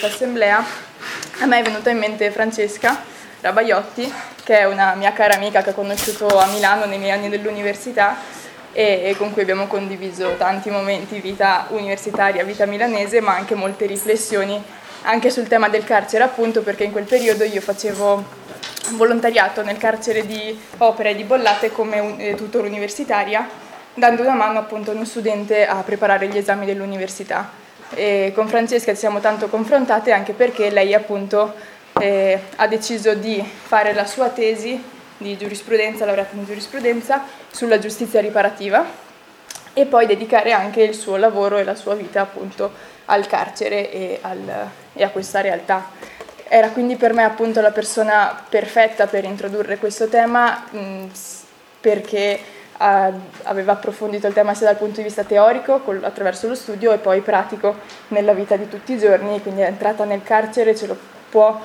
questa assemblea, a me è venuta in mente Francesca Rabaiotti, che è una mia cara amica che ho conosciuto a Milano nei miei anni dell'università e con cui abbiamo condiviso tanti momenti, vita universitaria, vita milanese, ma anche molte riflessioni anche sul tema del carcere, appunto perché in quel periodo io facevo volontariato nel carcere di Opera e di Bollate come tutor universitaria, dando una mano appunto a uno studente a preparare gli esami dell'università. E con Francesca ci siamo tanto confrontate anche perché lei appunto ha deciso di fare la sua tesi di giurisprudenza, laureata in giurisprudenza, sulla giustizia riparativa e poi dedicare anche il suo lavoro e la sua vita appunto al carcere e a questa realtà. Era quindi per me appunto la persona perfetta per introdurre questo tema perché aveva approfondito il tema sia dal punto di vista teorico attraverso lo studio e poi pratico nella vita di tutti i giorni, quindi è entrata nel carcere, ce lo può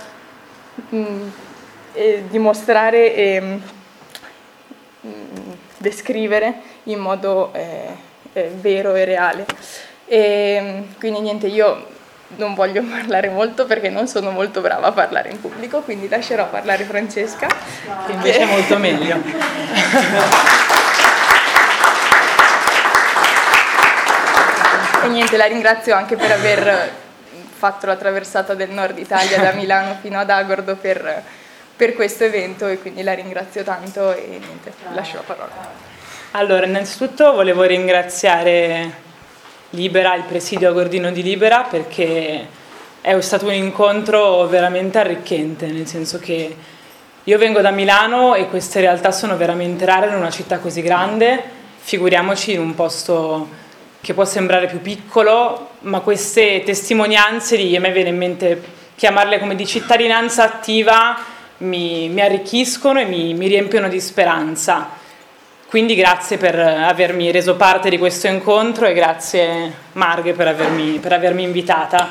dimostrare e descrivere in modo vero e reale. E quindi niente, io non voglio parlare molto perché non sono molto brava a parlare in pubblico, quindi lascerò parlare Francesca. Che invece è molto meglio. E niente, la ringrazio anche per aver fatto la traversata del nord Italia da Milano fino ad Agordo per questo evento e quindi la ringrazio tanto e niente, lascio la parola. Allora, innanzitutto volevo ringraziare Libera, il presidio agordino di Libera, perché è stato un incontro veramente arricchente, nel senso che io vengo da Milano e queste realtà sono veramente rare in una città così grande, figuriamoci in un posto che può sembrare più piccolo, ma queste testimonianze a me viene in mente chiamarle come di cittadinanza attiva, mi arricchiscono e mi riempiono di speranza. Quindi grazie per avermi reso parte di questo incontro e grazie Marghe per avermi invitata.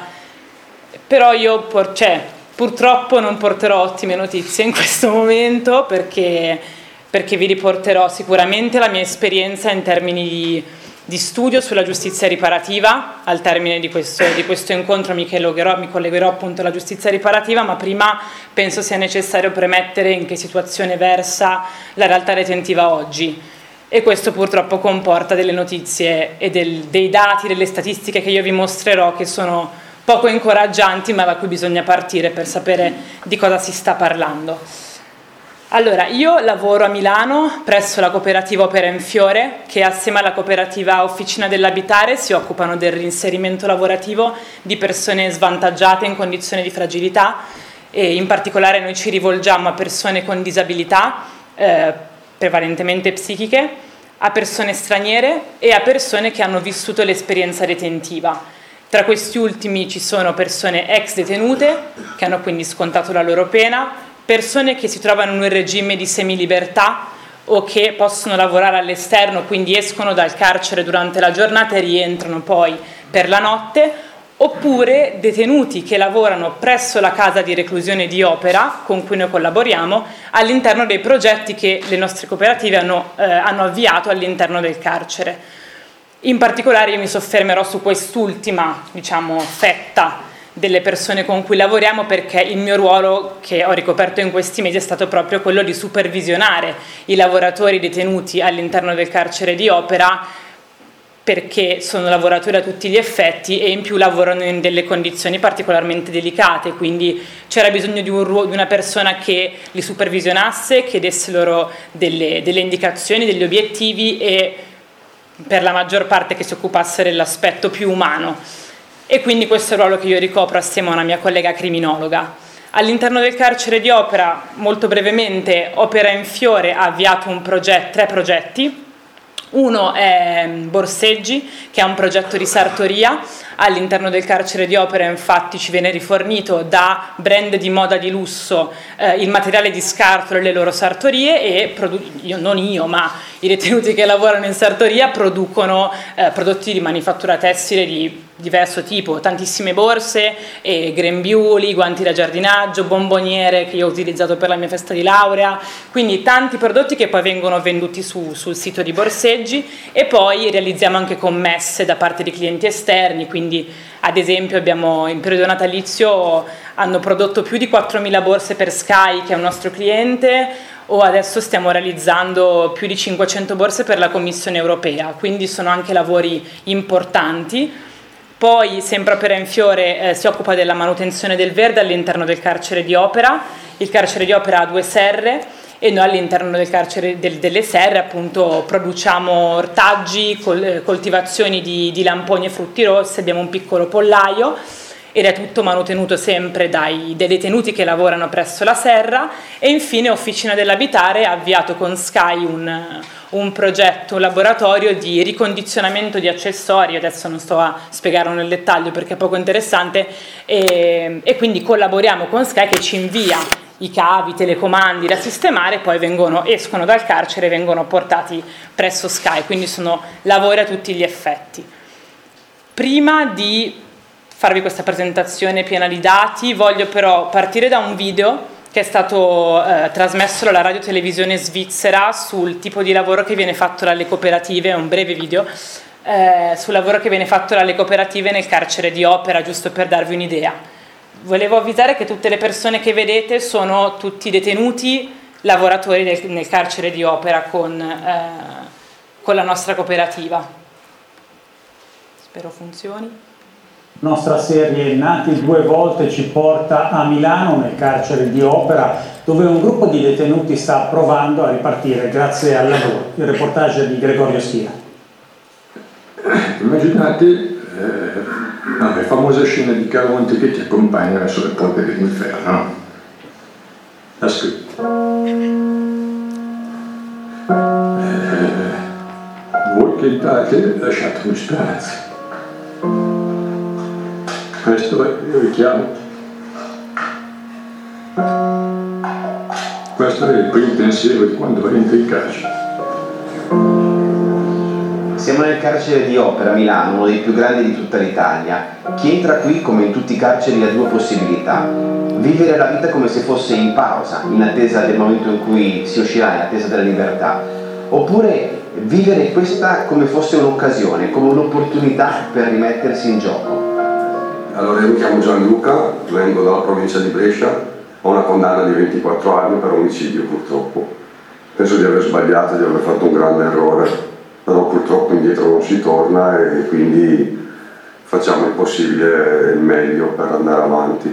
Però io purtroppo non porterò ottime notizie in questo momento perché vi riporterò sicuramente la mia esperienza in termini di studio sulla giustizia riparativa. Al termine di questo incontro mi collegherò appunto alla giustizia riparativa, ma prima penso sia necessario premettere in che situazione versa la realtà detentiva oggi. E questo purtroppo comporta delle notizie e dei dati, delle statistiche che io vi mostrerò che sono poco incoraggianti, ma da cui bisogna partire per sapere di cosa si sta parlando. Allora, io lavoro a Milano presso la cooperativa Opera in Fiore, che assieme alla cooperativa Officina dell'Abitare si occupano del reinserimento lavorativo di persone svantaggiate in condizioni di fragilità e in particolare noi ci rivolgiamo a persone con disabilità, prevalentemente psichiche, a persone straniere e a persone che hanno vissuto l'esperienza detentiva. Tra questi ultimi ci sono persone ex detenute, che hanno quindi scontato la loro pena, persone che si trovano in un regime di semilibertà o che possono lavorare all'esterno, quindi escono dal carcere durante la giornata e rientrano poi per la notte, oppure detenuti che lavorano presso la casa di reclusione di Opera, con cui noi collaboriamo, all'interno dei progetti che le nostre cooperative hanno avviato all'interno del carcere. In particolare io mi soffermerò su quest'ultima, fetta delle persone con cui lavoriamo, perché il mio ruolo che ho ricoperto in questi mesi è stato proprio quello di supervisionare i lavoratori detenuti all'interno del carcere di Opera, perché sono lavoratori a tutti gli effetti e in più lavorano in delle condizioni particolarmente delicate, quindi c'era bisogno di una persona che li supervisionasse, che desse loro delle indicazioni, degli obiettivi e per la maggior parte che si occupasse dell'aspetto più umano. E quindi questo è il ruolo che io ricopro assieme a una mia collega criminologa. All'interno del carcere di Opera, molto brevemente, Opera in Fiore ha avviato tre progetti. Uno è Borseggi, che è un progetto di sartoria. All'interno del carcere di Opera infatti ci viene rifornito da brand di moda di lusso il materiale di scarto delle loro sartorie e ma i detenuti che lavorano in sartoria producono prodotti di manifattura tessile di diverso tipo, tantissime borse, grembiuli, guanti da giardinaggio, bomboniere che io ho utilizzato per la mia festa di laurea, quindi tanti prodotti che poi vengono venduti sul sito di Borseggi e poi realizziamo anche commesse da parte di clienti esterni, quindi Ad esempio in periodo natalizio hanno prodotto più di 4.000 borse per Sky, che è un nostro cliente, o adesso stiamo realizzando più di 500 borse per la Commissione europea, quindi sono anche lavori importanti. Poi sempre Opera in Fiore si occupa della manutenzione del verde all'interno del carcere di Opera. Il carcere di Opera ha 2 serre e noi all'interno del carcere delle serre appunto produciamo ortaggi, coltivazioni di lamponi e frutti rossi, abbiamo un piccolo pollaio ed è tutto manutenuto sempre dai detenuti che lavorano presso la serra. E infine Officina dell'Abitare ha avviato con Sky un progetto, un laboratorio di ricondizionamento di accessori, adesso non sto a spiegarlo nel dettaglio perché è poco interessante, e quindi collaboriamo con Sky che ci invia i cavi, i telecomandi da sistemare, poi escono dal carcere e vengono portati presso Sky, quindi sono lavori a tutti gli effetti. Prima di farvi questa presentazione piena di dati, voglio però partire da un video che è stato trasmesso dalla radio televisione svizzera sul tipo di lavoro che viene fatto dalle cooperative, è un breve video, sul lavoro che viene fatto dalle cooperative nel carcere di Opera, giusto per darvi un'idea. Volevo avvisare che tutte le persone che vedete sono tutti detenuti, lavoratori nel carcere di Opera con la nostra cooperativa. Spero funzioni. Nostra serie Nati 2 volte ci porta a Milano, nel carcere di Opera, dove un gruppo di detenuti sta provando a ripartire grazie al lavoro. Il reportage di Gregorio Schia. Immaginate le famose scene di Caronte che ti accompagna verso le porte dell'inferno. No? Ha scritto. Voi che date lasciatemi speranza. Questo è il richiamo. Questo è il primo pensiero di quando entri in carcere. Siamo nel carcere di Opera, Milano, uno dei più grandi di tutta l'Italia. Chi entra qui, come in tutti i carceri, ha 2 possibilità. Vivere la vita come se fosse in pausa, in attesa del momento in cui si uscirà, in attesa della libertà. Oppure vivere questa come fosse un'occasione, come un'opportunità per rimettersi in gioco. Allora, io mi chiamo Gianluca, vengo dalla provincia di Brescia, ho una condanna di 24 anni per omicidio purtroppo. Penso di aver sbagliato, di aver fatto un grande errore, però purtroppo indietro non si torna e quindi facciamo il possibile e il meglio per andare avanti.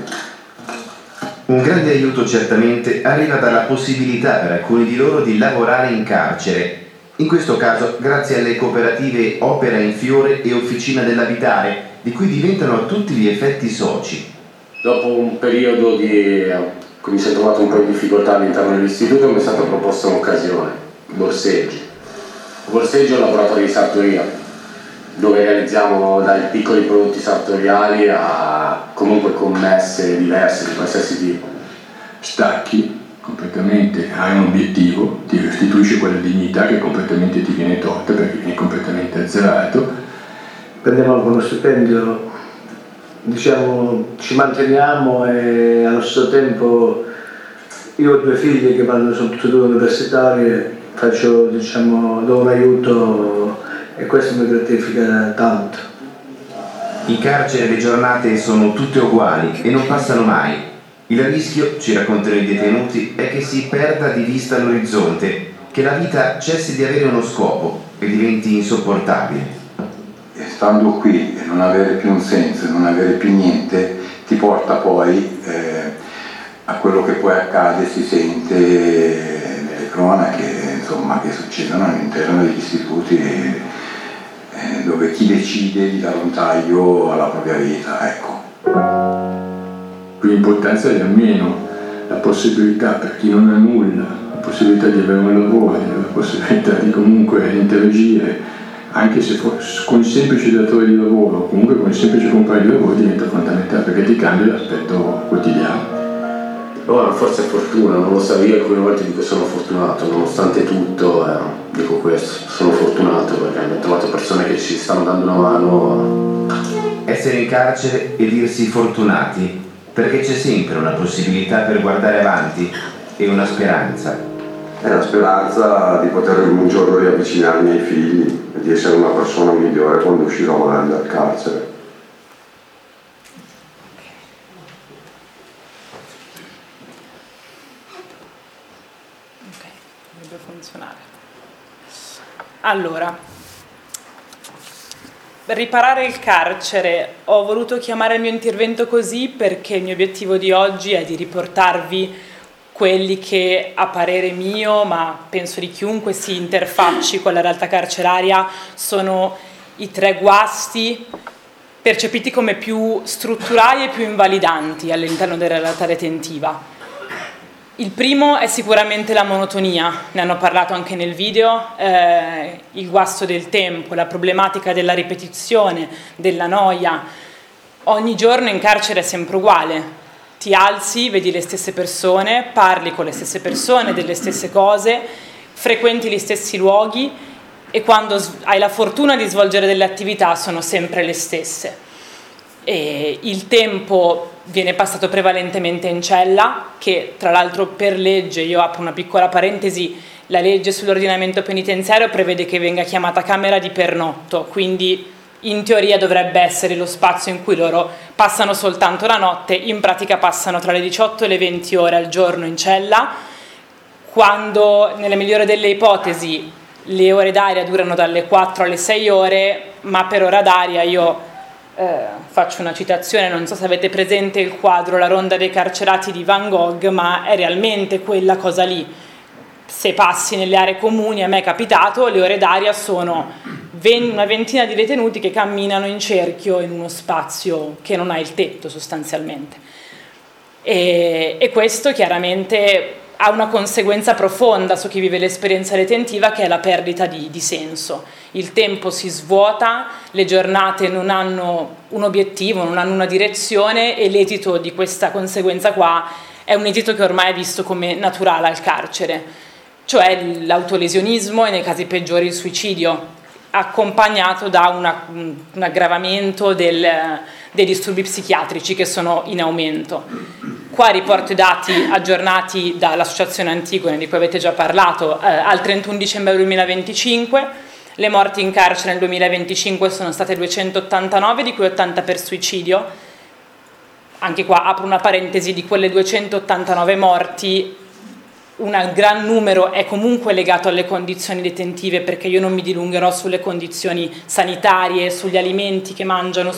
Un grande aiuto certamente arriva dalla possibilità per alcuni di loro di lavorare in carcere. In questo caso grazie alle cooperative Opera in Fiore e Officina dell'Abitare, di cui diventano a tutti gli effetti soci. Dopo un periodo in cui mi sono trovato un po' in difficoltà all'interno dell'istituto, mi è stata proposta un'occasione, borseggi. Borseggio è un laboratorio di sartoria, dove realizziamo dai piccoli prodotti sartoriali a comunque commesse diverse di qualsiasi tipo. Stacchi completamente, hai un obiettivo, ti restituisci quella dignità che completamente ti viene tolta perché vieni completamente azzerato. Prendiamo anche uno stipendio, diciamo, ci manteniamo e allo stesso tempo io ho 2 figlie che sono tutte e 2 universitarie, faccio, diciamo, do un aiuto e questo mi gratifica tanto. In carcere le giornate sono tutte uguali e non passano mai. Il rischio, ci raccontano i detenuti, è che si perda di vista l'orizzonte, che la vita cessi di avere uno scopo e diventi insopportabile. Stando qui e non avere più un senso, non avere più niente, ti porta poi a quello che poi accade, si sente nelle cronache, insomma, che succedono all'interno degli istituti dove chi decide di dare un taglio alla propria vita, ecco. Qui l'importanza è almeno la possibilità per chi non ha nulla, la possibilità di avere un lavoro, la possibilità di comunque interagire, anche se con il semplice datore di lavoro, comunque con il semplice compagno di lavoro diventa fondamentale perché ti cambia l'aspetto quotidiano. No, forse è fortuna, non lo so, io alcune volte dico sono fortunato, nonostante tutto dico questo, sono fortunato perché ho trovato persone che ci stanno dando una mano. Essere in carcere e dirsi fortunati, perché c'è sempre una possibilità per guardare avanti e una speranza. È la speranza di poter un giorno riavvicinarmi ai figli e di essere una persona migliore quando uscirò dal carcere. dovrebbe funzionare. Allora, riparare il carcere. Ho voluto chiamare il mio intervento così perché il mio obiettivo di oggi è di riportarvi quelli che, a parere mio, ma penso di chiunque si interfacci con la realtà carceraria, sono i 3 guasti percepiti come più strutturali e più invalidanti all'interno della realtà detentiva. Il primo è sicuramente la monotonia, ne hanno parlato anche nel video, il guasto del tempo, la problematica della ripetizione, della noia. Ogni giorno in carcere è sempre uguale. Ti alzi, vedi le stesse persone, parli con le stesse persone, delle stesse cose, frequenti gli stessi luoghi e quando hai la fortuna di svolgere delle attività sono sempre le stesse. E il tempo viene passato prevalentemente in cella, che tra l'altro per legge, io apro una piccola parentesi, la legge sull'ordinamento penitenziario prevede che venga chiamata camera di pernotto, quindi in teoria dovrebbe essere lo spazio in cui loro passano soltanto la notte, in pratica passano tra le 18 e le 20 ore al giorno in cella, quando nella migliore delle ipotesi le ore d'aria durano dalle 4 alle 6 ore, ma per ora d'aria io faccio una citazione, non so se avete presente il quadro La ronda dei carcerati di Van Gogh, ma è realmente quella cosa lì. Se passi nelle aree comuni, a me è capitato, le ore d'aria sono una ventina di detenuti che camminano in cerchio in uno spazio che non ha il tetto sostanzialmente. E questo chiaramente ha una conseguenza profonda su chi vive l'esperienza detentiva, che è la perdita di senso. Il tempo si svuota, le giornate non hanno un obiettivo, non hanno una direzione e l'esito di questa conseguenza qua è un esito che ormai è visto come naturale al carcere, cioè l'autolesionismo e nei casi peggiori il suicidio, accompagnato da un aggravamento dei disturbi psichiatrici che sono in aumento. Qua riporto i dati aggiornati dall'Associazione Antigone, di cui avete già parlato, al 31 dicembre 2025. Le morti in carcere nel 2025 sono state 289, di cui 80 per suicidio. Anche qua apro una parentesi: di quelle 289 morti, un gran numero è comunque legato alle condizioni detentive, perché io non mi dilungherò sulle condizioni sanitarie, sugli alimenti che mangiano,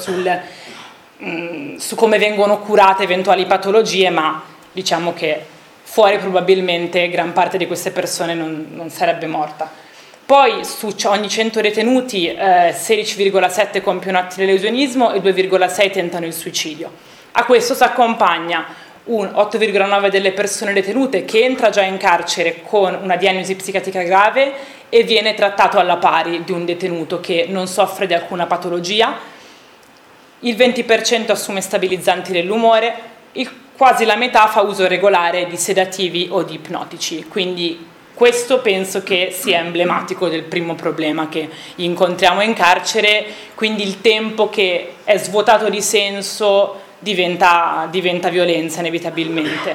su come vengono curate eventuali patologie, ma diciamo che fuori probabilmente gran parte di queste persone non sarebbe morta. Poi su ogni 100 detenuti 16,7 compiono atti di lesionismo e 2,6 tentano il suicidio. A questo si accompagna un 8,9 delle persone detenute che entra già in carcere con una diagnosi psichiatrica grave e viene trattato alla pari di un detenuto che non soffre di alcuna patologia. Il 20% assume stabilizzanti dell'umore, quasi la metà fa uso regolare di sedativi o di ipnotici. Quindi questo penso che sia emblematico del primo problema che incontriamo in carcere, quindi il tempo che è svuotato di senso diventa violenza inevitabilmente.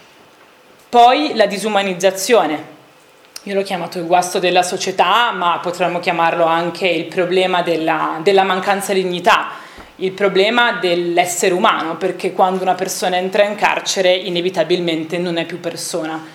Poi la disumanizzazione, io l'ho chiamato il guasto della società, ma potremmo chiamarlo anche il problema della mancanza di dignità, il problema dell'essere umano, perché quando una persona entra in carcere inevitabilmente non è più persona.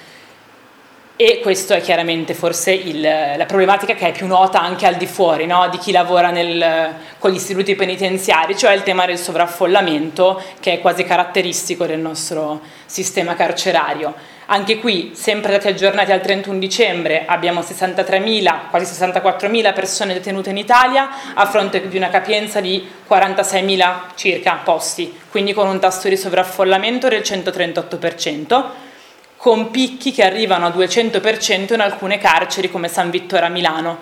E questo è chiaramente forse la problematica che è più nota anche al di fuori, no? Di chi lavora con gli istituti penitenziari, cioè il tema del sovraffollamento, che è quasi caratteristico del nostro sistema carcerario. Anche qui, sempre dati aggiornati al 31 dicembre, abbiamo 63.000, quasi 64.000 persone detenute in Italia, a fronte di una capienza di 46.000 circa posti, quindi con un tasso di sovraffollamento del 138%, con picchi che arrivano a 200% in alcune carceri come San Vittore a Milano.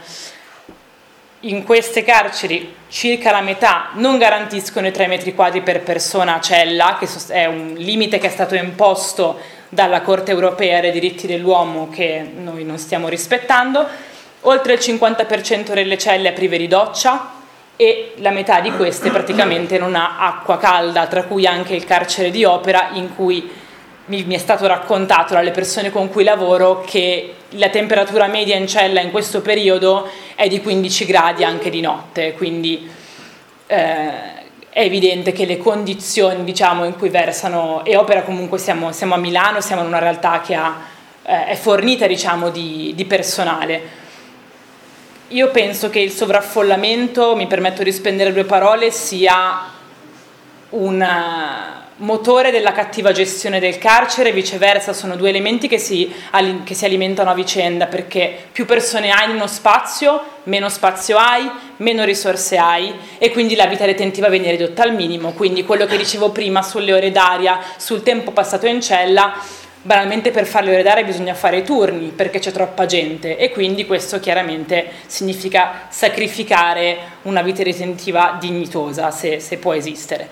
In queste carceri circa la metà non garantiscono i 3 metri quadri per persona a cella, che è un limite che è stato imposto dalla Corte Europea dei diritti dell'uomo che noi non stiamo rispettando. Oltre il 50% delle celle è prive di doccia e la metà di queste praticamente non ha acqua calda, tra cui anche il carcere di Opera, in cui mi è stato raccontato dalle persone con cui lavoro che la temperatura media in cella in questo periodo è di 15 gradi anche di notte, quindi è evidente che le condizioni, diciamo, in cui versano, e Opera comunque siamo a Milano, siamo in una realtà che ha è fornita, diciamo, di personale. Io penso che il sovraffollamento, mi permetto di spendere 2 parole, sia un motore della cattiva gestione del carcere, viceversa sono 2 elementi che si alimentano a vicenda, perché più persone hai in uno spazio, meno spazio hai, meno risorse hai e quindi la vita detentiva viene ridotta al minimo. Quindi quello che dicevo prima sulle ore d'aria, sul tempo passato in cella, banalmente per fare le ore d'aria bisogna fare i turni perché c'è troppa gente e quindi questo chiaramente significa sacrificare una vita detentiva dignitosa, se può esistere.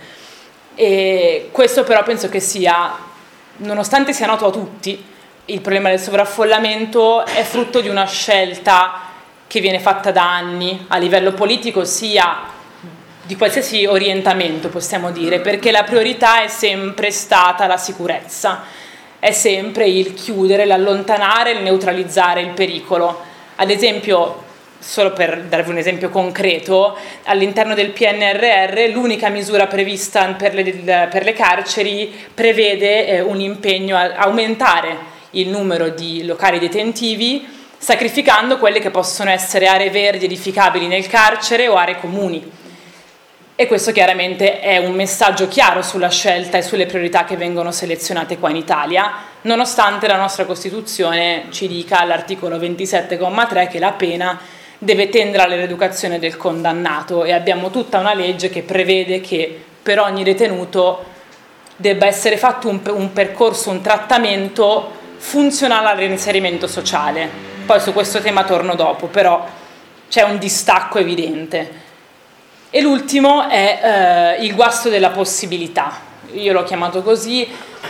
E questo però penso che sia, nonostante sia noto a tutti, il problema del sovraffollamento è frutto di una scelta che viene fatta da anni a livello politico, sia di qualsiasi orientamento possiamo dire, perché la priorità è sempre stata la sicurezza, è sempre il chiudere, l'allontanare, il neutralizzare il pericolo. Ad esempio, solo per darvi un esempio concreto, all'interno del PNRR l'unica misura prevista per le carceri prevede un impegno a aumentare il numero di locali detentivi, sacrificando quelle che possono essere aree verdi edificabili nel carcere o aree comuni. E questo chiaramente è un messaggio chiaro sulla scelta e sulle priorità che vengono selezionate qua in Italia, nonostante la nostra Costituzione ci dica all'articolo 27,3 che la pena deve tendere alla rieducazione del condannato, e abbiamo tutta una legge che prevede che per ogni detenuto debba essere fatto un percorso, un trattamento funzionale al reinserimento sociale. Poi su questo tema torno dopo, però c'è un distacco evidente. E l'ultimo è il guasto della possibilità. Io l'ho chiamato così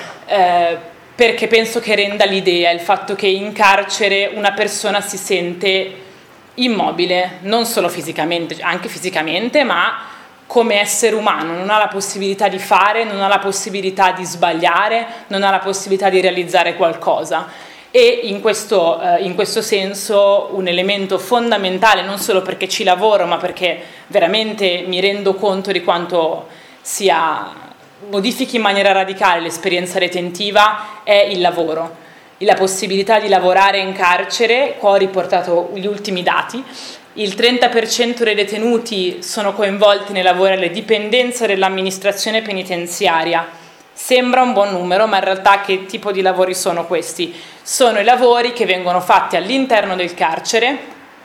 perché penso che renda l'idea, il fatto che in carcere una persona si sente immobile, non solo fisicamente, anche fisicamente, ma come essere umano, non ha la possibilità di fare, non ha la possibilità di sbagliare, non ha la possibilità di realizzare qualcosa. E in questo senso un elemento fondamentale, non solo perché ci lavoro, ma perché veramente mi rendo conto di quanto modifichi in maniera radicale l'esperienza detentiva, è il lavoro. La possibilità di lavorare in carcere. Qua ho riportato gli ultimi dati: il 30% dei detenuti sono coinvolti nei lavori alle dipendenze dell'amministrazione penitenziaria. Sembra un buon numero, ma in realtà che tipo di lavori sono questi? Sono i lavori che vengono fatti all'interno del carcere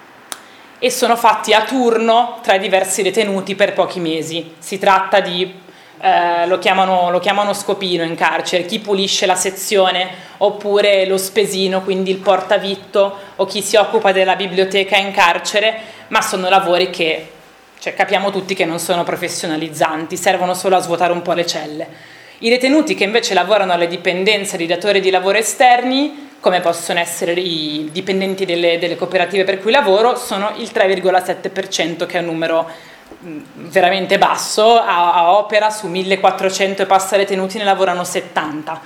e sono fatti a turno tra i diversi detenuti per pochi mesi. Si tratta di lo chiamano scopino in carcere, chi pulisce la sezione, oppure lo spesino, quindi il portavitto, o chi si occupa della biblioteca in carcere, ma sono lavori che, capiamo tutti che non sono professionalizzanti, servono solo a svuotare un po' le celle. I detenuti che invece lavorano alle dipendenze di datori di lavoro esterni, come possono essere i dipendenti delle cooperative per cui lavoro, sono il 3,7%, che è un numero veramente basso. A Opera su 1400 e passa detenuti ne lavorano 70.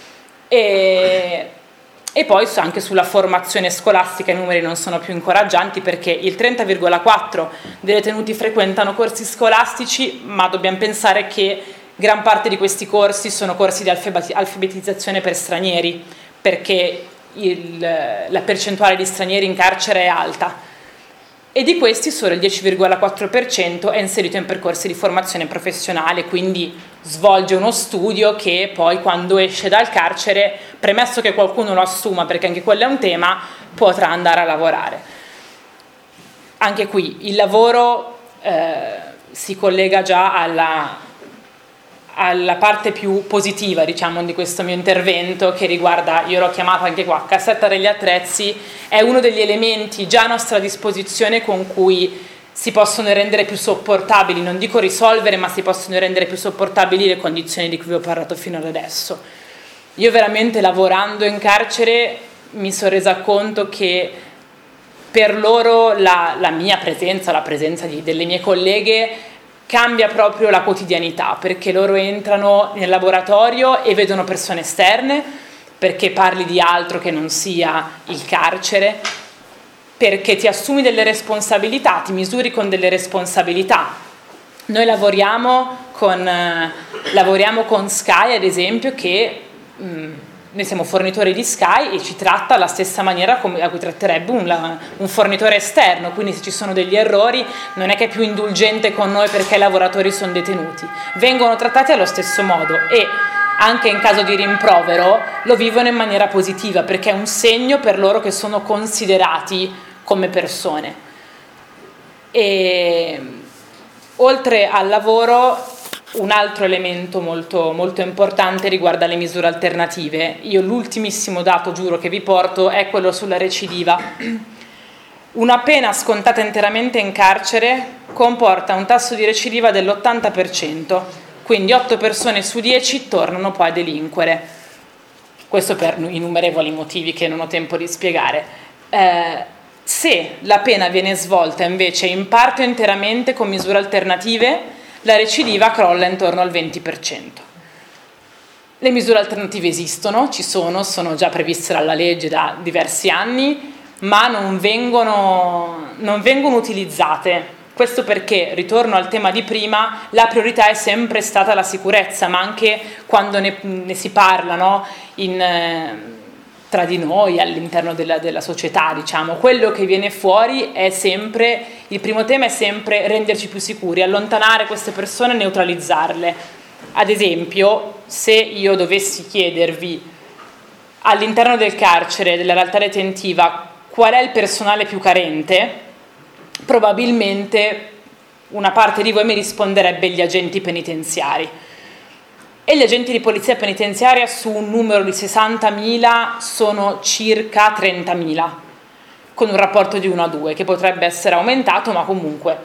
E poi anche sulla formazione scolastica i numeri non sono più incoraggianti, perché il 30,4% dei detenuti frequentano corsi scolastici, ma dobbiamo pensare che gran parte di questi corsi sono corsi di alfabetizzazione per stranieri, perché la percentuale di stranieri in carcere è alta, e di questi solo il 10,4% è inserito in percorsi di formazione professionale, quindi svolge uno studio che poi quando esce dal carcere, premesso che qualcuno lo assuma, perché anche quello è un tema, potrà andare a lavorare. Anche qui il lavoro si collega già alla parte più positiva, diciamo, di questo mio intervento, che riguarda, io l'ho chiamato anche qua, cassetta degli attrezzi. È uno degli elementi già a nostra disposizione con cui si possono rendere più sopportabili, non dico risolvere, ma si possono rendere più sopportabili le condizioni di cui vi ho parlato fino ad adesso. Io veramente, lavorando in carcere, mi sono resa conto che per loro la mia presenza, la presenza delle mie colleghe, cambia proprio la quotidianità, perché loro entrano nel laboratorio e vedono persone esterne, perché parli di altro che non sia il carcere, perché ti assumi delle responsabilità, ti misuri con delle responsabilità. Noi lavoriamo con Sky, ad esempio, che noi siamo fornitori di Sky e ci tratta alla stessa maniera a cui tratterebbe un fornitore esterno, quindi se ci sono degli errori non è che è più indulgente con noi perché i lavoratori sono detenuti, vengono trattati allo stesso modo e anche in caso di rimprovero lo vivono in maniera positiva perché è un segno per loro che sono considerati come persone. E oltre al lavoro, un altro elemento molto, molto importante riguarda le misure alternative. Io l'ultimissimo dato, giuro, che vi porto è quello sulla recidiva. Una pena scontata interamente in carcere comporta un tasso di recidiva dell'80%, quindi 8 persone su 10 tornano poi a delinquere. Questo per innumerevoli motivi che non ho tempo di spiegare. Se la pena viene svolta invece in parte o interamente con misure alternative, la recidiva crolla intorno al 20%. Le misure alternative esistono, ci sono già previste dalla legge da diversi anni, ma non vengono utilizzate. Questo perché, ritorno al tema di prima, la priorità è sempre stata la sicurezza, ma anche quando ne si parla, no? Tra di noi, all'interno della società, diciamo, quello che viene fuori è sempre, il primo tema è sempre renderci più sicuri, allontanare queste persone e neutralizzarle. Ad esempio, se io dovessi chiedervi all'interno del carcere, della realtà detentiva, qual è il personale più carente, probabilmente una parte di voi mi risponderebbe gli agenti penitenziari. E gli agenti di polizia penitenziaria su un numero di 60.000 sono circa 30.000, con un rapporto di 1:2 che potrebbe essere aumentato, ma comunque.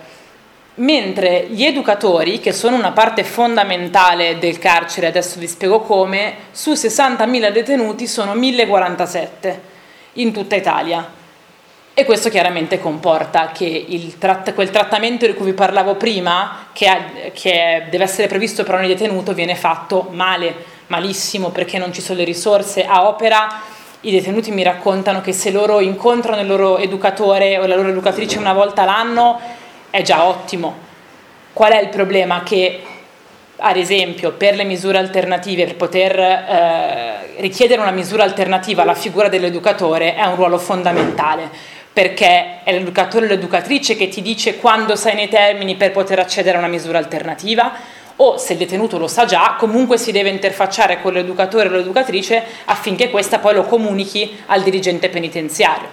Mentre gli educatori, che sono una parte fondamentale del carcere, adesso vi spiego come, su 60.000 detenuti sono 1.047 in tutta Italia. E questo chiaramente comporta che quel trattamento di cui vi parlavo prima, che deve essere previsto per ogni detenuto, viene fatto malissimo, perché non ci sono le risorse. A Opera i detenuti mi raccontano che se loro incontrano il loro educatore o la loro educatrice una volta l'anno è già ottimo. Qual è il problema? Che ad esempio per le misure alternative, per poter richiedere una misura alternativa alla figura dell'educatore è un ruolo fondamentale, perché è l'educatore o l'educatrice che ti dice quando sei nei termini per poter accedere a una misura alternativa, o se il detenuto lo sa già, comunque si deve interfacciare con l'educatore o l'educatrice affinché questa poi lo comunichi al dirigente penitenziario.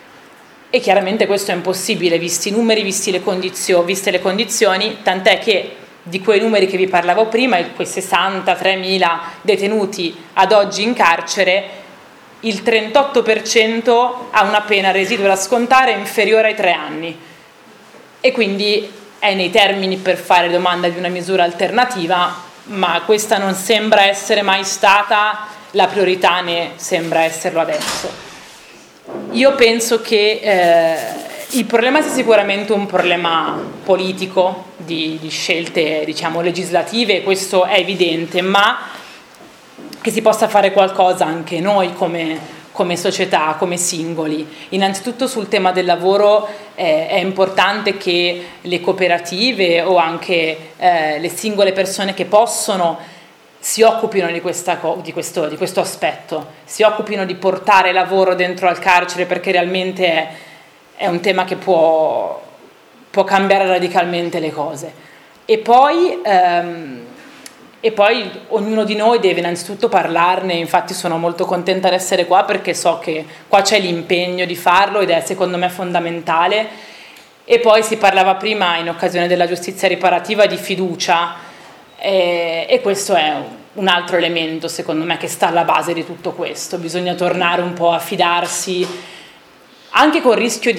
E chiaramente questo è impossibile, visti i numeri, viste le condizioni, tant'è che di quei numeri che vi parlavo prima, quei 63.000 detenuti ad oggi in carcere, il 38% ha una pena residua da scontare inferiore ai 3 anni e quindi è nei termini per fare domanda di una misura alternativa, ma questa non sembra essere mai stata la priorità, né sembra esserlo adesso. Io penso che il problema sia sicuramente un problema politico di scelte, diciamo, legislative, questo è evidente, ma che si possa fare qualcosa anche noi come società, come singoli. Innanzitutto sul tema del lavoro è importante che le cooperative o anche le singole persone che possono si occupino di questo aspetto, si occupino di portare lavoro dentro al carcere, perché realmente è un tema che può cambiare radicalmente le cose. E poi ognuno di noi deve innanzitutto parlarne, infatti sono molto contenta di essere qua perché so che qua c'è l'impegno di farlo ed è secondo me fondamentale. E poi si parlava prima in occasione della giustizia riparativa di fiducia e questo è un altro elemento secondo me che sta alla base di tutto questo. Bisogna tornare un po' a fidarsi, anche col rischio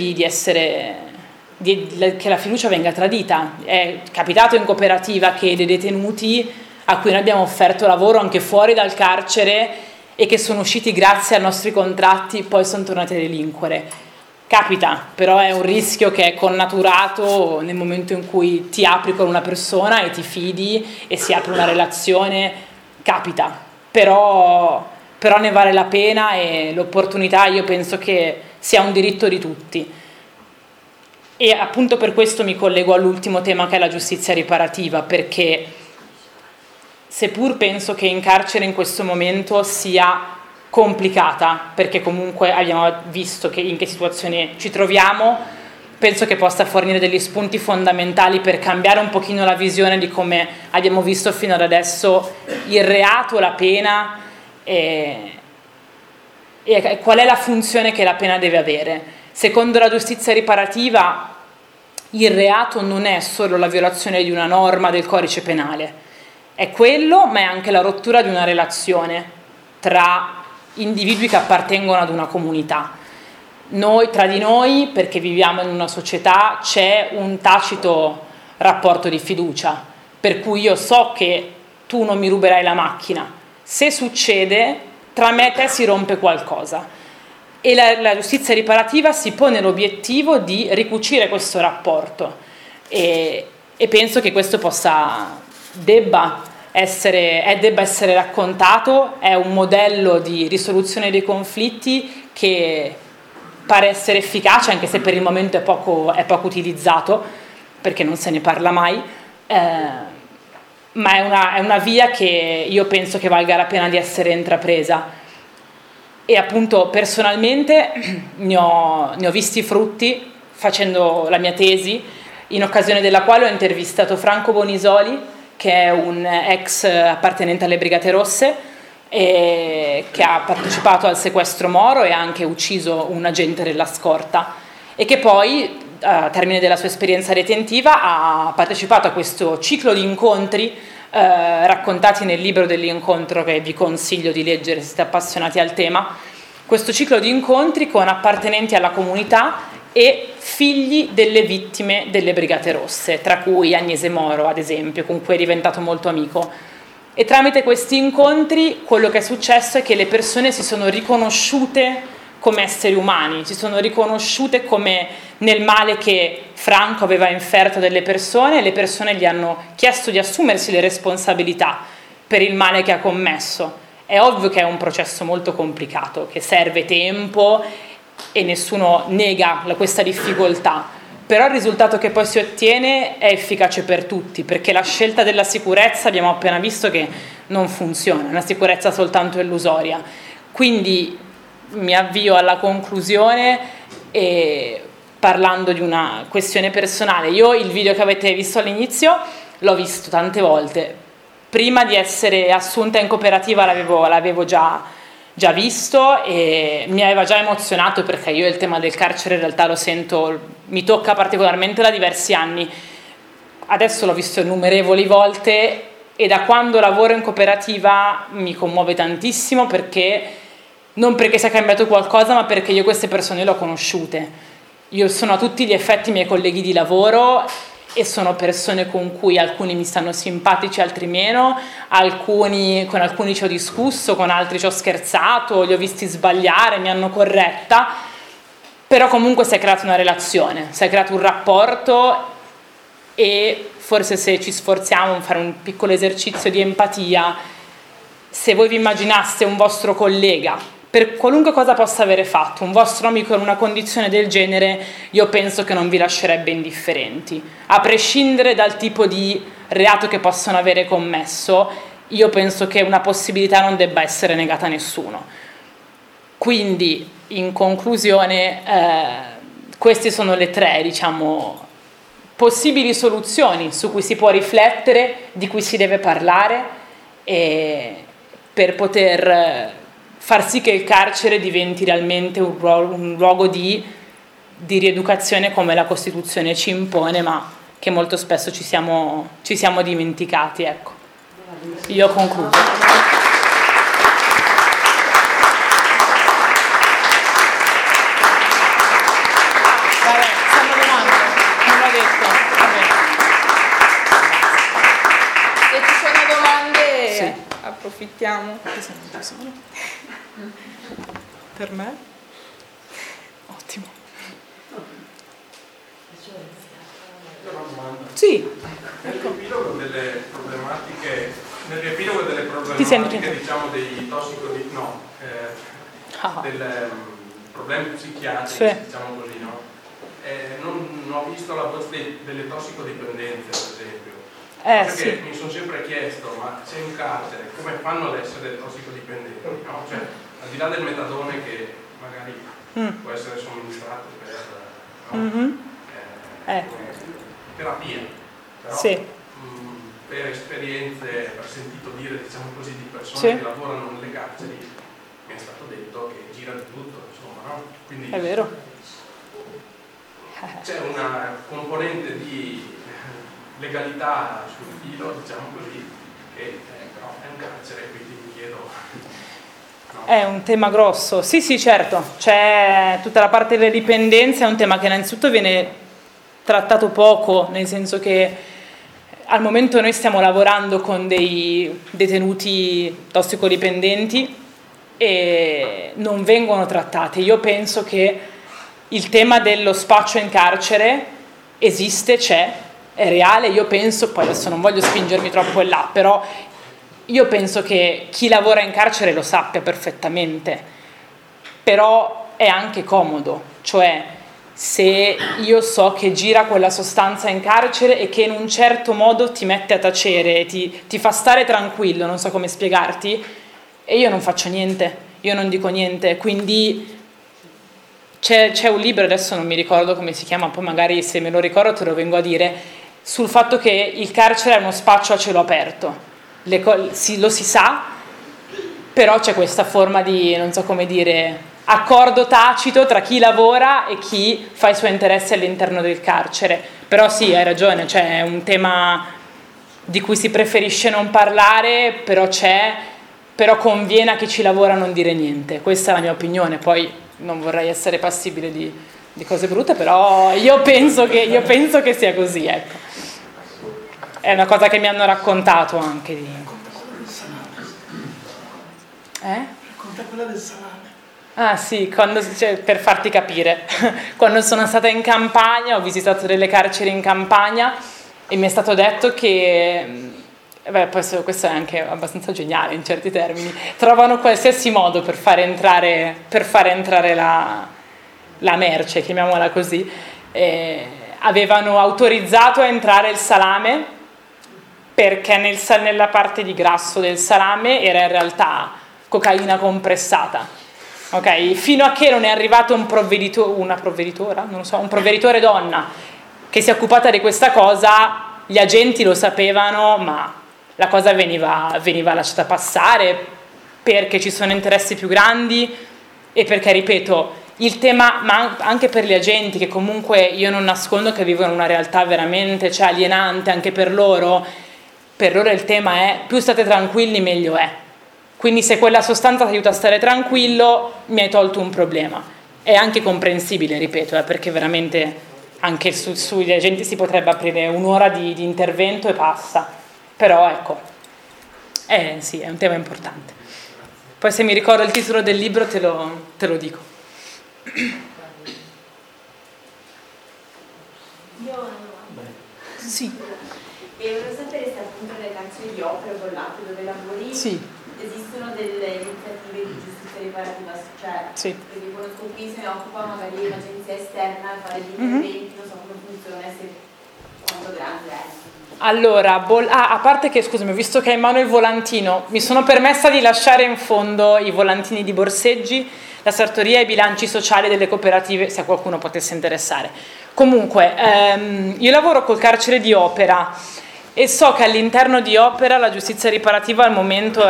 che la fiducia venga tradita. È capitato in cooperativa che dei detenuti a cui noi abbiamo offerto lavoro anche fuori dal carcere e che sono usciti grazie ai nostri contratti poi sono tornati a delinquere. Capita, però è un rischio che è connaturato nel momento in cui ti apri con una persona e ti fidi e si apre una relazione, capita, però ne vale la pena e l'opportunità io penso che sia un diritto di tutti. E appunto per questo mi collego all'ultimo tema che è la giustizia riparativa, perché seppur penso che in carcere in questo momento sia complicata, perché comunque abbiamo visto in che situazione ci troviamo. Penso che possa fornire degli spunti fondamentali per cambiare un pochino la visione di come abbiamo visto fino ad adesso il reato, la pena e qual è la funzione che la pena deve avere. Secondo la giustizia riparativa, il reato non è solo la violazione di una norma del codice penale, è quello, ma è anche la rottura di una relazione tra individui che appartengono ad una comunità. Noi, tra di noi, perché viviamo in una società, c'è un tacito rapporto di fiducia, per cui io so che tu non mi ruberai la macchina. Se succede, tra me e te si rompe qualcosa. E la giustizia riparativa si pone l'obiettivo di ricucire questo rapporto e penso che questo debba essere raccontato. È un modello di risoluzione dei conflitti che pare essere efficace, anche se per il momento è poco utilizzato, perché non se ne parla mai, ma è una via che io penso che valga la pena di essere intrapresa. E appunto personalmente ne ho visti i frutti facendo la mia tesi, in occasione della quale ho intervistato Franco Bonisoli, che è un ex appartenente alle Brigate Rosse, che ha partecipato al sequestro Moro e ha anche ucciso un agente della scorta, e che poi, a termine della sua esperienza detentiva, ha partecipato a questo ciclo di incontri raccontati nel libro dell'incontro, che vi consiglio di leggere se siete appassionati al tema. Questo ciclo di incontri con appartenenti alla comunità e figli delle vittime delle Brigate Rosse, tra cui Agnese Moro, ad esempio, con cui è diventato molto amico. E tramite questi incontri quello che è successo è che le persone si sono riconosciute come esseri umani, si sono riconosciute come nel male che Franco aveva inferto delle persone, e le persone gli hanno chiesto di assumersi le responsabilità per il male che ha commesso. È ovvio che è un processo molto complicato, che serve tempo e nessuno nega questa difficoltà, però il risultato che poi si ottiene è efficace per tutti, perché la scelta della sicurezza abbiamo appena visto che non funziona, è una sicurezza soltanto illusoria. Quindi mi avvio alla conclusione e parlando di una questione personale. Io il video che avete visto all'inizio l'ho visto tante volte. Prima di essere assunta in cooperativa l'avevo già visto e mi aveva già emozionato, perché io il tema del carcere in realtà lo sento, mi tocca particolarmente da diversi anni. Adesso l'ho visto innumerevoli volte e da quando lavoro in cooperativa mi commuove tantissimo, non perché sia cambiato qualcosa, ma perché io queste persone le ho conosciute. Io sono a tutti gli effetti miei colleghi di lavoro e sono persone con cui alcuni mi stanno simpatici, altri meno, con alcuni ci ho discusso, con altri ci ho scherzato, li ho visti sbagliare, mi hanno corretta, però comunque si è creata una relazione, si è creato un rapporto, e forse se ci sforziamo a fare un piccolo esercizio di empatia, se voi vi immaginaste un vostro collega, per qualunque cosa possa avere fatto, un vostro amico in una condizione del genere, io penso che non vi lascerebbe indifferenti. A prescindere dal tipo di reato che possono avere commesso, io penso che una possibilità non debba essere negata a nessuno. Quindi, in conclusione, queste sono le tre, possibili soluzioni su cui si può riflettere, di cui si deve parlare, per poter far sì che il carcere diventi realmente un luogo di rieducazione come la Costituzione ci impone, ma che molto spesso ci siamo dimenticati. Ecco. Io ho concluso. Vabbè, stanno domande, non l'ho detto. Vabbè. Se ci sono domande, sì, approfittiamo. Per me? Ottimo. Sì. Nel riepilogo delle problematiche, diciamo dei problemi psichiatrici, sì, diciamo così, no? Non ho visto la voce delle tossicodipendenze, per esempio. Perché sì, mi sono sempre chiesto, ma se in carcere come fanno ad essere tossicodipendenti? No? Cioè, ad al di là del metadone che magari può essere somministrato per terapia, però per esperienze, per sentito dire, diciamo così, di persone che lavorano nelle carceri, mi è stato detto che gira di tutto, insomma, no? Quindi è vero. C'è una componente di legalità sul filo, diciamo così, che però è un carcere, quindi mi chiedo... No. È un tema grosso, sì certo, c'è tutta la parte delle dipendenze, è un tema che innanzitutto viene trattato poco, nel senso che al momento noi stiamo lavorando con dei detenuti tossicodipendenti e non vengono trattate. Io penso che il tema dello spaccio in carcere esiste, c'è, è reale. Io penso, poi adesso non voglio spingermi troppo in là, però io penso che chi lavora in carcere lo sappia perfettamente, però è anche comodo, cioè se io so che gira quella sostanza in carcere e che in un certo modo ti mette a tacere, ti fa stare tranquillo, non so come spiegarti, e io non faccio niente, io non dico niente, quindi c'è un libro, adesso non mi ricordo come si chiama, poi magari se me lo ricordo te lo vengo a dire, sul fatto che il carcere è uno spaccio a cielo aperto, lo si sa, però c'è questa forma di, non so come dire, accordo tacito tra chi lavora e chi fa i suoi interessi all'interno del carcere. Però sì, hai ragione, cioè è un tema di cui si preferisce non parlare, però però conviene a chi ci lavora non dire niente. Questa è la mia opinione, poi non vorrei essere passibile di cose brutte, però io penso che sia così, ecco. È una cosa che mi hanno raccontato anche di... Racconta quella del salame. Ah sì, per farti capire, quando sono stata in Campania, ho visitato delle carceri in Campania e mi è stato detto che, questo è anche abbastanza geniale in certi termini, trovano qualsiasi modo per fare entrare la merce, chiamiamola così, avevano autorizzato a entrare il salame perché nella parte di grasso del salame era in realtà cocaina compressata. Ok, fino a che non è arrivato un provveditore donna che si è occupata di questa cosa, gli agenti lo sapevano, ma la cosa veniva lasciata passare perché ci sono interessi più grandi e perché, ripeto, il tema, ma anche per gli agenti, che comunque io non nascondo che vivono una realtà veramente, cioè, alienante anche per loro il tema è più state tranquilli meglio è. Quindi se quella sostanza ti aiuta a stare tranquillo, mi hai tolto un problema. È anche comprensibile, ripeto, perché veramente anche sugli agenti si potrebbe aprire un'ora di intervento e passa. Però ecco, sì, è un tema importante. Poi se mi ricordo il titolo del libro te lo dico. Io ho una domanda. Sì. E volevo sapere se appunto nelle carceri di Opera o Bollate dove lavori esistono delle iniziative di giustizia riparativa, cioè perché conosco qui se ne occupa magari un'agenzia esterna a fare gli interventi, non so come funziona, quanto grande è. Allora, a parte che, scusami, visto che hai in mano il volantino, mi sono permessa di lasciare in fondo i volantini di Borseggi, la sartoria e i bilanci sociali delle cooperative, se a qualcuno potesse interessare. Comunque, io lavoro col carcere di Opera e so che all'interno di Opera la giustizia riparativa al momento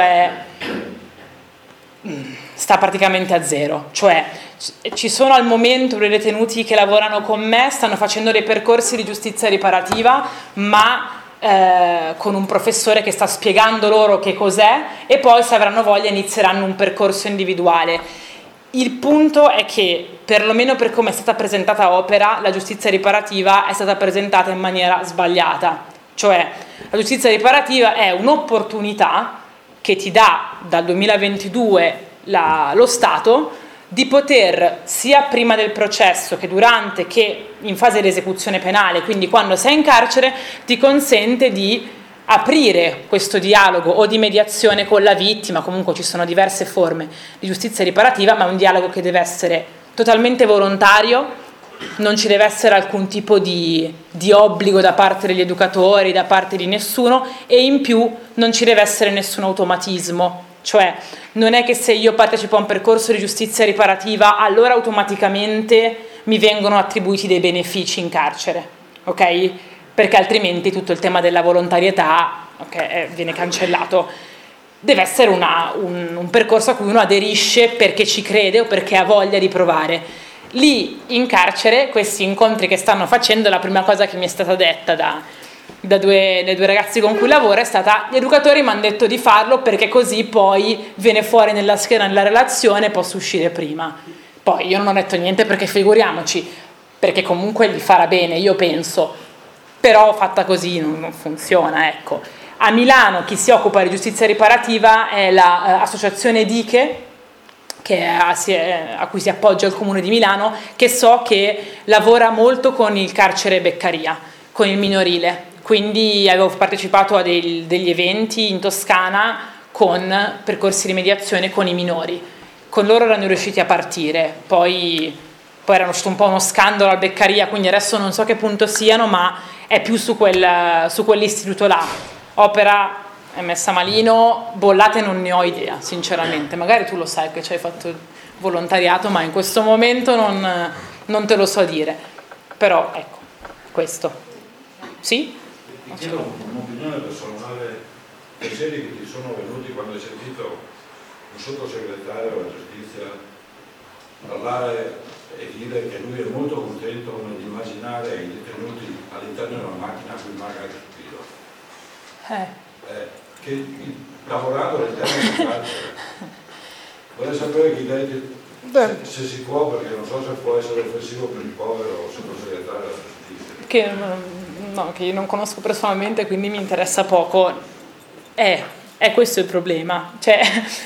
sta praticamente a zero, cioè ci sono al momento dei detenuti che lavorano con me, stanno facendo dei percorsi di giustizia riparativa, ma con un professore che sta spiegando loro che cos'è e poi, se avranno voglia, inizieranno un percorso individuale. Il punto è che, perlomeno per come è stata presentata Opera, la giustizia riparativa è stata presentata in maniera sbagliata. Cioè, la giustizia riparativa è un'opportunità che ti dà dal 2022 lo Stato di poter, sia prima del processo che durante che in fase di esecuzione penale, quindi quando sei in carcere, ti consente di aprire questo dialogo o di mediazione con la vittima. Comunque ci sono diverse forme di giustizia riparativa, ma è un dialogo che deve essere totalmente volontario, non ci deve essere alcun tipo di obbligo da parte degli educatori, da parte di nessuno, e in più non ci deve essere nessun automatismo, cioè non è che se io partecipo a un percorso di giustizia riparativa allora automaticamente mi vengono attribuiti dei benefici in carcere, ok? Perché altrimenti tutto il tema della volontarietà viene cancellato. Deve essere un percorso a cui uno aderisce perché ci crede o perché ha voglia di provare. Lì in carcere, questi incontri che stanno facendo, la prima cosa che mi è stata detta dai due ragazzi con cui lavoro è stata: gli educatori mi hanno detto di farlo perché così poi viene fuori nella scheda della relazione e posso uscire prima. Poi io non ho detto niente, perché figuriamoci, perché comunque gli farà bene, io penso, però fatta così non funziona, ecco. A Milano chi si occupa di giustizia riparativa è l'associazione Diche, a cui si appoggia il Comune di Milano, che so che lavora molto con il carcere Beccaria, con il minorile. Quindi avevo partecipato a degli eventi in Toscana con percorsi di mediazione con i minori. Con loro erano riusciti a partire, poi era uscito un po' uno scandalo al Beccaria, quindi adesso non so che punto siano, ma è più su quell'istituto là. Opera è messa malino, bollate non ne ho idea, sinceramente. Magari tu lo sai che ci hai fatto volontariato, ma in questo momento non te lo so dire. Però ecco, questo. Sì? Ti chiedo un'opinione personale, pensieri che ti sono venuti quando hai sentito un sottosegretario della giustizia parlare e dire che lui è molto contento di immaginare i detenuti all'interno di una macchina a cui manca il respiro. Che lavorando all'interno di carcere, vorrei sapere chi lei, se si può, perché non so se può essere offensivo per il povero sottosegretario della giustizia. Che io non conosco personalmente, quindi mi interessa poco. È questo il problema, cioè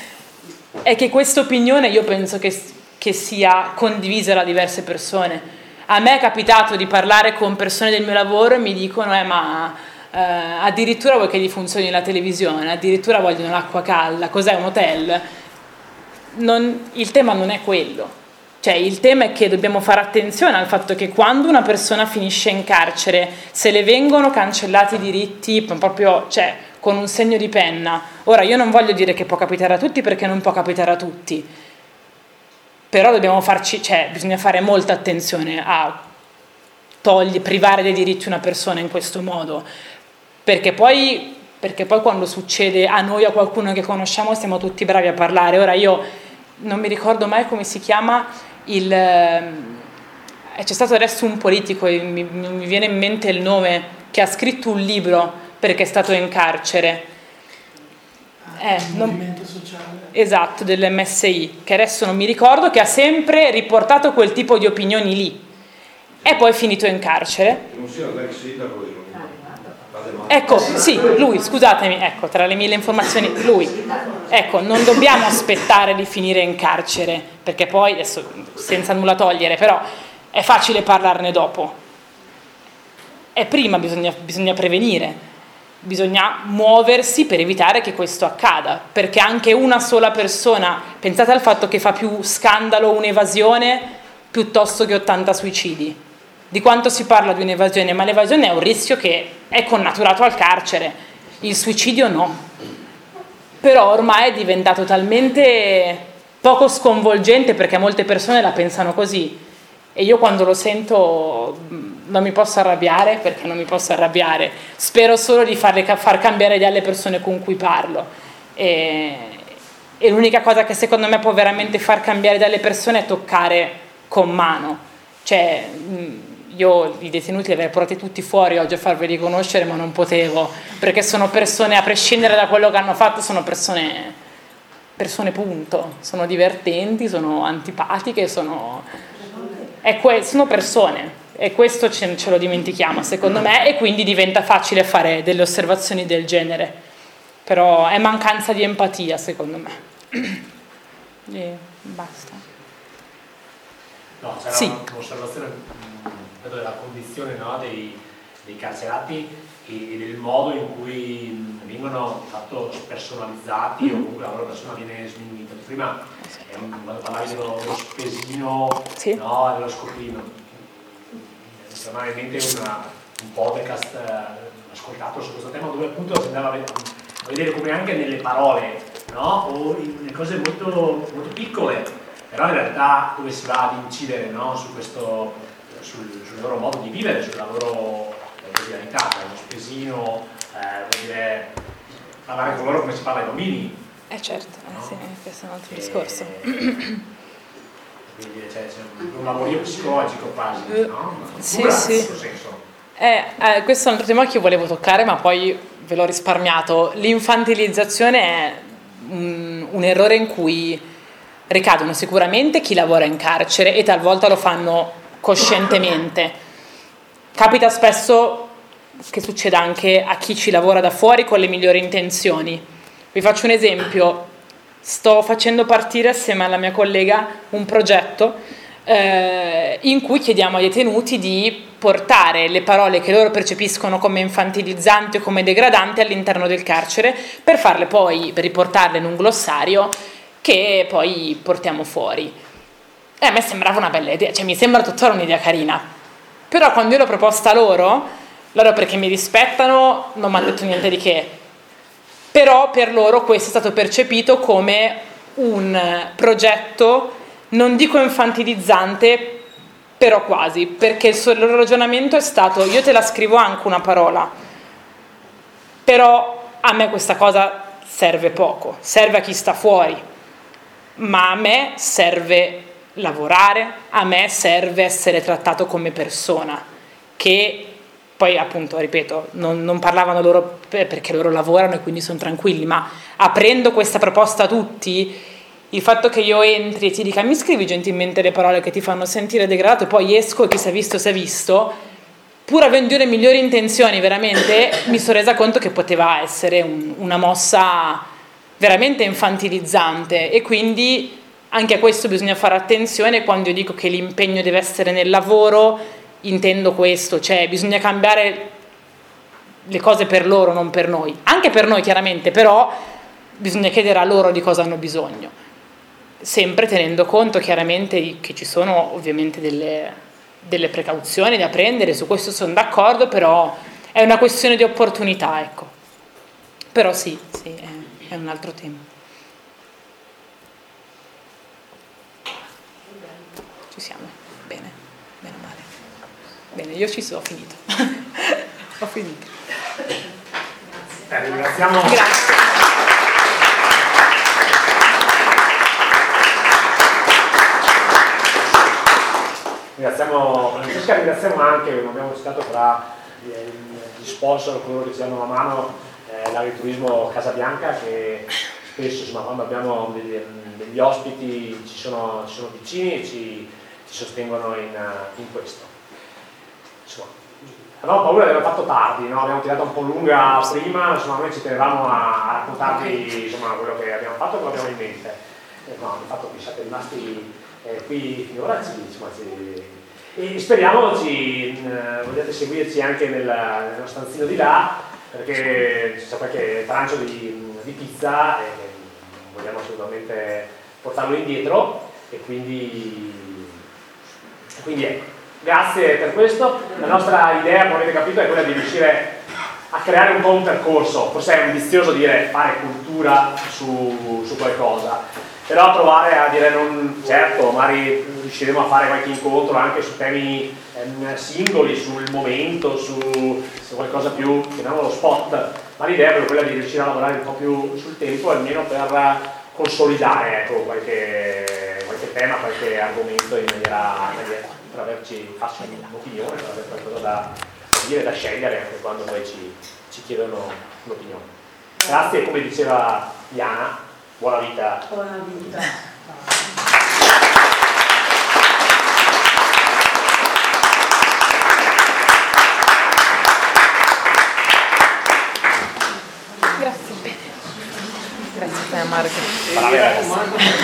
è che questa opinione io penso che sia condivisa da diverse persone. A me è capitato di parlare con persone del mio lavoro e mi dicono addirittura vuoi che gli funzioni la televisione, addirittura vogliono l'acqua calda, cos'è un hotel? Il tema non è quello, cioè il tema è che dobbiamo fare attenzione al fatto che quando una persona finisce in carcere, se le vengono cancellati i diritti proprio, cioè con un segno di penna. Ora io non voglio dire che può capitare a tutti, perché non può capitare a tutti, però bisogna fare molta attenzione a privare dei diritti una persona in questo modo, perché poi quando succede a noi o a qualcuno che conosciamo siamo tutti bravi a parlare. Ora io non mi ricordo mai come si chiama c'è stato adesso un politico, non mi viene in mente il nome, che ha scritto un libro perché è stato in carcere. Movimento sociale. Esatto, dell'MSI, che adesso non mi ricordo, che ha sempre riportato quel tipo di opinioni lì. È poi finito in carcere. Non sia l'ex sindaco di Roma. Ecco, sì, lui, scusatemi, ecco, tra le 1000 informazioni, lui. Ecco, non dobbiamo aspettare di finire in carcere, perché poi, adesso, senza nulla togliere, però è facile parlarne dopo. E prima bisogna prevenire, bisogna muoversi per evitare che questo accada, perché anche una sola persona, pensate al fatto che fa più scandalo un'evasione piuttosto che 80 suicidi. Di quanto si parla di un'evasione, ma l'evasione è un rischio che è connaturato al carcere, il suicidio no. Però ormai è diventato talmente poco sconvolgente, perché molte persone la pensano così, e io quando lo sento non mi posso arrabbiare, perché non mi posso arrabbiare, spero solo di far cambiare idea alle persone con cui parlo, e l'unica cosa che secondo me può veramente far cambiare idea alle persone è toccare con mano, cioè io i detenuti li avrei portati tutti fuori oggi a farveli conoscere, ma non potevo, perché sono persone, a prescindere da quello che hanno fatto, sono persone punto, sono divertenti, sono antipatiche, sono persone, e questo ce lo dimentichiamo secondo me, e quindi diventa facile fare delle osservazioni del genere, però è mancanza di empatia secondo me. E basta. No, c'era un'osservazione della condizione, no, dei carcerati e del modo in cui vengono di fatto spersonalizzati, o comunque la loro persona viene sminuita. Prima quando parlavi dello spesino, sì, no, dello scoprino, mi tornava in mente un podcast ascoltato su questo tema, dove appunto si andava a vedere come anche nelle parole no? O in cose molto, molto piccole, però in realtà dove si va ad incidere, no? sul loro modo di vivere, sulla loro quotidianità, cioè uno spesino, vuol dire parlare con loro come si parla ai bambini. Certo, no? Sì, questo è un altro discorso. Quindi c'è un lavorio psicologico quasi, no? Sì. Questo è un altro tema che io volevo toccare, ma poi ve l'ho risparmiato. L'infantilizzazione è un errore in cui ricadono sicuramente chi lavora in carcere e talvolta lo fanno coscientemente. Capita spesso che succeda anche a chi ci lavora da fuori con le migliori intenzioni. Vi faccio un esempio: sto facendo partire assieme alla mia collega un progetto in cui chiediamo ai detenuti di portare le parole che loro percepiscono come infantilizzanti o come degradanti all'interno del carcere per farle poi, per riportarle in un glossario che poi portiamo fuori. E a me sembrava una bella idea, cioè mi sembra tuttora un'idea carina, però quando io l'ho proposta loro perché mi rispettano non mi hanno detto niente di che, però per loro questo è stato percepito come un progetto, non dico infantilizzante, però quasi, perché il loro ragionamento è stato: io te la scrivo anche una parola, però a me questa cosa serve poco, serve a chi sta fuori, ma a me serve lavorare, a me serve essere trattato come persona, che poi appunto, ripeto, non parlavano loro perché loro lavorano e quindi sono tranquilli, ma aprendo questa proposta a tutti, il fatto che io entri e ti dica mi scrivi gentilmente le parole che ti fanno sentire degradato e poi esco e chi si è visto, pur avendo io le migliori intenzioni veramente, mi sono resa conto che poteva essere una mossa veramente infantilizzante, e quindi anche a questo bisogna fare attenzione. Quando io dico che l'impegno deve essere nel lavoro, intendo questo, cioè bisogna cambiare le cose per loro, non per noi, anche per noi chiaramente, però bisogna chiedere a loro di cosa hanno bisogno, sempre tenendo conto chiaramente che ci sono ovviamente delle precauzioni da prendere, su questo sono d'accordo, però è una questione di opportunità, ecco. Però sì, è un altro tema. Ci siamo, bene o male. Bene, io ci sono, ho finito. Ho finito. Ringraziamo. Grazie. Ringraziamo Francesca, ringraziamo anche, come abbiamo citato, fra gli sponsor, coloro che ci danno la mano, l'agriturismo Casabianca, che spesso, insomma, quando abbiamo degli ospiti ci sono vicini e ci sostengono in questo. Insomma, avevamo paura di aver fatto tardi, no? Abbiamo tirato un po' lunga prima, insomma, noi ci tenevamo a raccontarvi, insomma, quello che abbiamo fatto e quello che abbiamo in mente. No, di fatto che siate rimasti qui finora, e speriamo vogliate seguirci anche nello stanzino di là, perché c'è qualche pranzo di pizza e vogliamo assolutamente portarlo indietro, e quindi ecco. Grazie per questo. La nostra idea, come avete capito, è quella di riuscire a creare un po' un percorso. Forse è ambizioso dire fare cultura su qualcosa, però provare a dire, non certo, magari riusciremo a fare qualche incontro anche su temi singoli, sul momento, su qualcosa più, chiamiamolo spot, ma l'idea è proprio quella di riuscire a lavorare un po' più sul tempo, almeno per consolidare, ecco, qualche tema, qualche argomento in maniera per farci un'opinione, per avere qualcosa da dire, da scegliere anche quando poi ci chiedono un'opinione. Grazie, come diceva Diana, buona vita. Buona vita. Grazie, bene. Grazie a te, Marco. Brava.